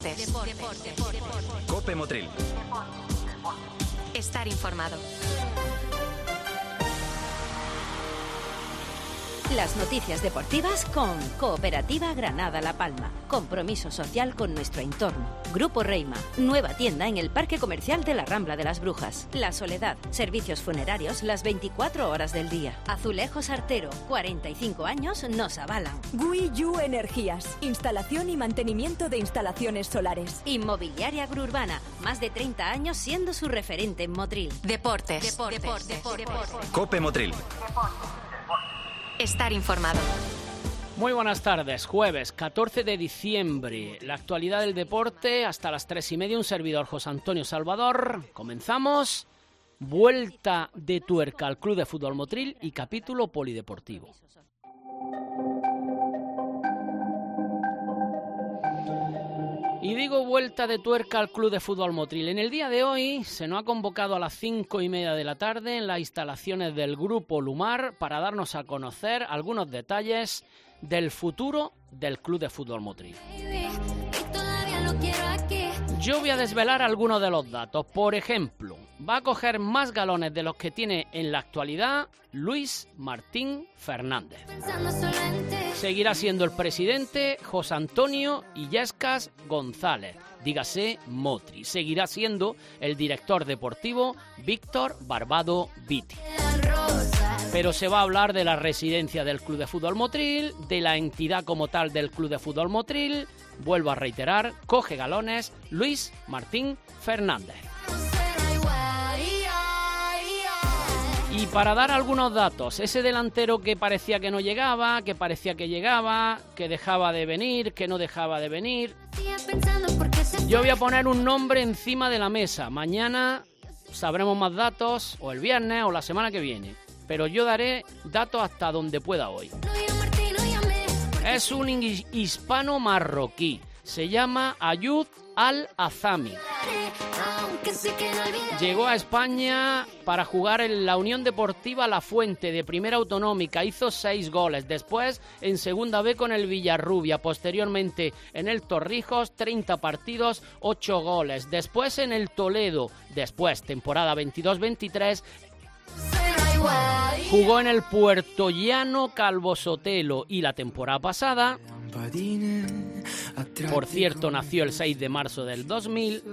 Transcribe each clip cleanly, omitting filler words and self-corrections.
COPE Motril. Estar informado. Las noticias deportivas con Cooperativa Granada La Palma. Compromiso social con nuestro entorno. Grupo Reima. Nueva tienda en el Parque Comercial de la Rambla de las Brujas. La Soledad. Servicios funerarios las 24 horas del día. Azulejos Artero. 45 años nos avalan. GUI-YU Energías. Instalación y mantenimiento de instalaciones solares. Inmobiliaria Gruurbana. Más de 30 años siendo su referente en Motril. Deportes. COPE Motril. Estar informado. Muy buenas tardes, jueves 14 de diciembre, la actualidad del deporte hasta las 3:30, un servidor José Antonio Salvador. Comenzamos, vuelta de tuerca al Club de Fútbol Motril y capítulo polideportivo. Y digo vuelta de tuerca al Club de Fútbol Motril. En el día de hoy se nos ha convocado a las 5:30 de la tarde en las instalaciones del Grupo Lumar para darnos a conocer algunos detalles del futuro del Club de Fútbol Motril. Yo voy a desvelar algunos de los datos. Por ejemplo, va a coger más galones de los que tiene en la actualidad Luis Martín Fernández. Seguirá siendo el presidente José Antonio Illescas González, dígase Motri. Seguirá siendo el director deportivo Víctor Barbado Viti. Pero se va a hablar de la residencia del Club de Fútbol Motril, de la entidad como tal del Club de Fútbol Motril. Vuelvo a reiterar, coge galones Luis Martín Fernández. Y para dar algunos datos, ese delantero que parecía que no llegaba, que parecía que llegaba, que dejaba de venir, que no dejaba de venir. Yo voy a poner un nombre encima de la mesa. Mañana sabremos más datos, o el viernes, o la semana que viene. Pero yo daré datos hasta donde pueda hoy. Es un hispano marroquí. Se llama Ayud Al-Azami. Llegó a España para jugar en la Unión Deportiva La Fuente de Primera Autonómica. Hizo 6 goles. Después en Segunda B con el Villarrubia. Posteriormente en el Torrijos, 30 partidos, 8 goles. Después en el Toledo. Después, temporada 22-23... jugó en el Puertollano Calvo Sotelo y la temporada pasada, por cierto, nació el 6 de marzo del 2000.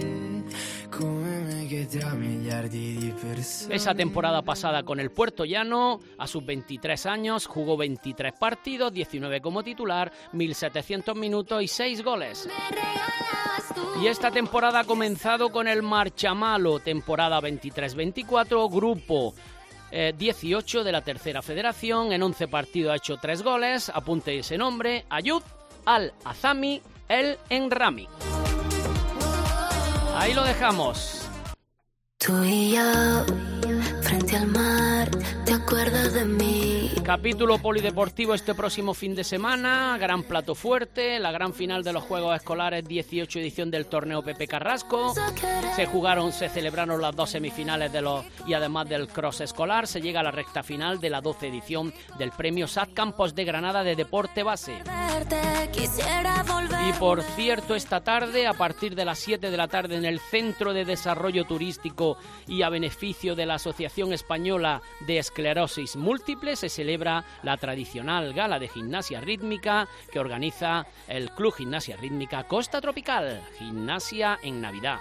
Esa temporada pasada con el Puertollano, a sus 23 años, jugó 23 partidos, 19 como titular, 1.700 minutos y 6 goles. Y esta temporada ha comenzado con el Marchamalo, temporada 23-24, grupo 18 de la tercera federación. En 11 partidos ha hecho 3 goles. Apunte ese nombre: Ayud Al-Azami El Enrami. Ahí lo dejamos. Tú y yo, frente al mar, ¿te acuerdas de mí? Capítulo polideportivo este próximo fin de semana. Gran plato fuerte, la gran final de los Juegos Escolares 18 edición del torneo Pepe Carrasco. Se celebraron las 2 semifinales y además del cross escolar. Se llega a la recta final de la 12 edición del premio SAT Campos de Granada de Deporte Base. Y por cierto, esta tarde, a partir de las 7 de la tarde, en el Centro de Desarrollo Turístico y a beneficio de la Asociación Española de Esclerosis Múltiple, se celebra la tradicional gala de gimnasia rítmica que organiza el Club Gimnasia Rítmica Costa Tropical, Gimnasia en Navidad.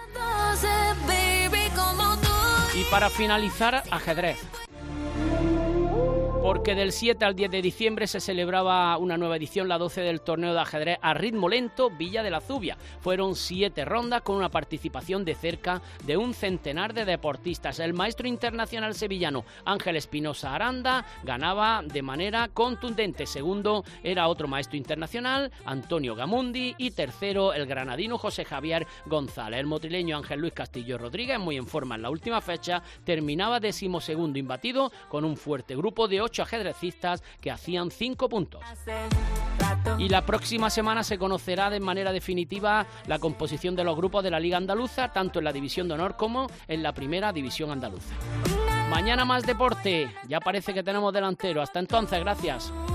Y para finalizar, ajedrez. Porque del 7 al 10 de diciembre se celebraba una nueva edición, la 12 del torneo de ajedrez a ritmo lento Villa de la Zubia. Fueron 7 rondas con una participación de cerca de un centenar de deportistas. El maestro internacional sevillano Ángel Espinosa Aranda ganaba de manera contundente. Segundo era otro maestro internacional, Antonio Gamundi, y tercero el granadino José Javier González. El motrileño Ángel Luis Castillo Rodríguez, muy en forma en la última fecha, terminaba 12º imbatido con un fuerte grupo de 8 ajedrecistas que hacían 5 puntos. Y la próxima semana se conocerá de manera definitiva la composición de los grupos de la Liga Andaluza, tanto en la División de Honor como en la Primera División Andaluza. Mañana más deporte, ya parece que tenemos delantero. Hasta entonces, gracias.